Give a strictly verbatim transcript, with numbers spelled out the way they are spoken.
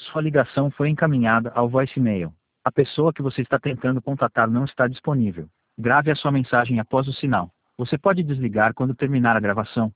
Sua ligação foi encaminhada ao voicemail. A pessoa que você está tentando contatar não está disponível. Grave a sua mensagem após o sinal. Você pode desligar quando terminar a gravação.